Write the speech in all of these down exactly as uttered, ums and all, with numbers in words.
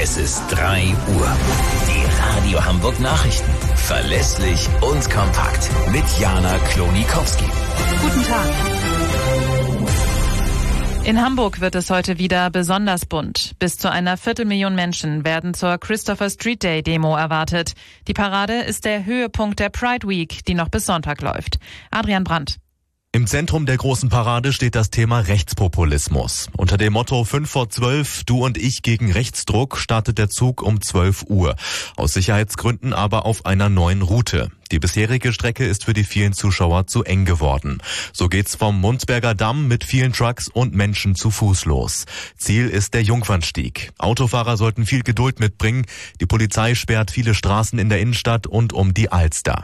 Es ist drei Uhr. Die Radio Hamburg Nachrichten. Verlässlich und kompakt. Mit Jana Klonikowski. Guten Tag. In Hamburg wird es heute wieder besonders bunt. Bis zu einer Viertelmillion Menschen werden zur Christopher Street Day Demo erwartet. Die Parade ist der Höhepunkt der Pride Week, die noch bis Sonntag läuft. Adrian Brandt. Im Zentrum der großen Parade steht das Thema Rechtspopulismus. Unter dem Motto fünf vor zwölf, du und ich gegen Rechtsdruck startet der Zug um zwölf Uhr. Aus Sicherheitsgründen aber auf einer neuen Route. Die bisherige Strecke ist für die vielen Zuschauer zu eng geworden. So geht's vom Mundsberger Damm mit vielen Trucks und Menschen zu Fuß los. Ziel ist der Jungfernstieg. Autofahrer sollten viel Geduld mitbringen. Die Polizei sperrt viele Straßen in der Innenstadt und um die Alster.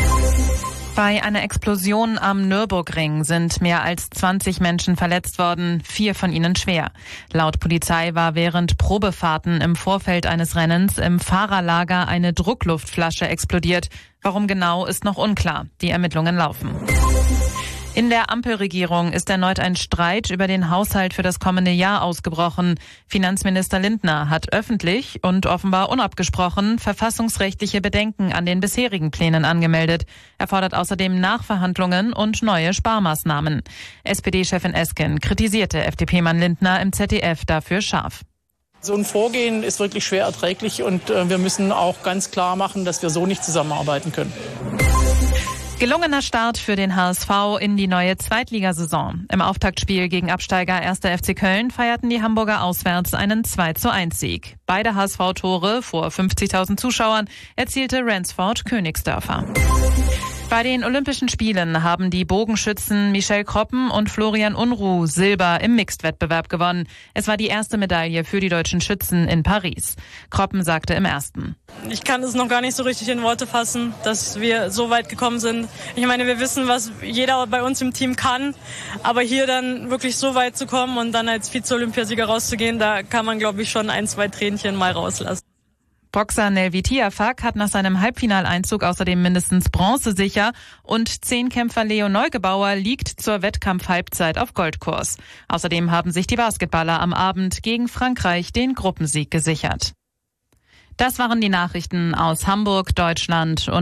Bei einer Explosion am Nürburgring sind mehr als zwanzig Menschen verletzt worden, vier von ihnen schwer. Laut Polizei war während Probefahrten im Vorfeld eines Rennens im Fahrerlager eine Druckluftflasche explodiert. Warum genau, ist noch unklar. Die Ermittlungen laufen. In der Ampelregierung ist erneut ein Streit über den Haushalt für das kommende Jahr ausgebrochen. Finanzminister Lindner hat öffentlich und offenbar unabgesprochen verfassungsrechtliche Bedenken an den bisherigen Plänen angemeldet. Er fordert außerdem Nachverhandlungen und neue Sparmaßnahmen. S P D-Chefin Esken kritisierte F D P-Mann Lindner im Z D F dafür scharf. So ein Vorgehen ist wirklich schwer erträglich und äh, wir müssen auch ganz klar machen, dass wir so nicht zusammenarbeiten können. Gelungener Start für den H S V in die neue Zweitligasaison. Im Auftaktspiel gegen Absteiger erster F C Köln feierten die Hamburger auswärts einen zwei zu eins Sieg. Beide H S V-Tore vor fünfzigtausend Zuschauern erzielte Ransford Königsdörfer. Bei den Olympischen Spielen haben die Bogenschützen Michelle Kroppen und Florian Unruh Silber im Mixed-Wettbewerb gewonnen. Es war die erste Medaille für die deutschen Schützen in Paris. Kroppen sagte im ersten: Ich kann es noch gar nicht so richtig in Worte fassen, dass wir so weit gekommen sind. Ich meine, wir wissen, was jeder bei uns im Team kann, aber hier dann wirklich so weit zu kommen und dann als Vize-Olympiasieger rauszugehen, da kann man, glaube ich, schon ein, zwei Tränchen mal rauslassen. Boxer Nelvi Tiafak hat nach seinem Halbfinaleinzug außerdem mindestens Bronze sicher und Zehnkämpfer Leo Neugebauer liegt zur Wettkampfhalbzeit auf Goldkurs. Außerdem haben sich die Basketballer am Abend gegen Frankreich den Gruppensieg gesichert. Das waren die Nachrichten aus Hamburg, Deutschland und